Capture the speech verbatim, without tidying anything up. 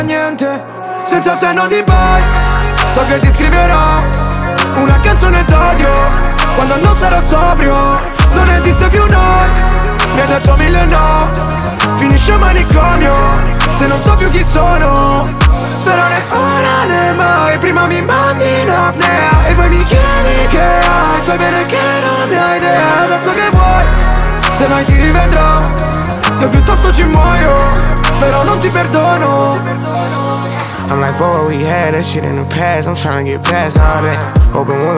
niente, senza senno di poi. So che ti scriverò una canzone d'odio quando non sarò sobrio. Non esiste più noi, mi hai detto mille no. Finisce il manicomio se non so più chi sono. Spero né ora né mai, prima mi mandi in apnea e poi mi chiedi che hai. Sai bene che non ne hai idea. Adesso che vuoi, se mai ti rivedrò, io piuttosto ci muoio, però non ti perdono. I'm like, for what we had, that shit in the past. I'm tryna get past all that. Open one